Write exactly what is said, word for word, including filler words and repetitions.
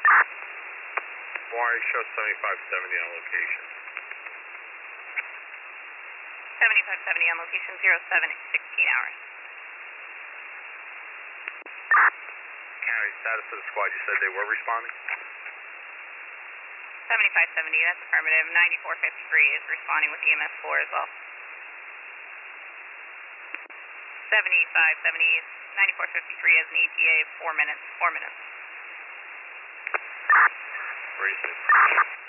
Maury, show seventy-five seventy on location. seventy-five seventy on location, zero seven, sixteen hours. County status of the squad, you said they were responding? seventy-five seventy, that's affirmative. ninety-four fifty-three is responding with E M S four as well. seventy-five seventy, ninety-four fifty-three has an E T A of four minutes, four minutes. Race it.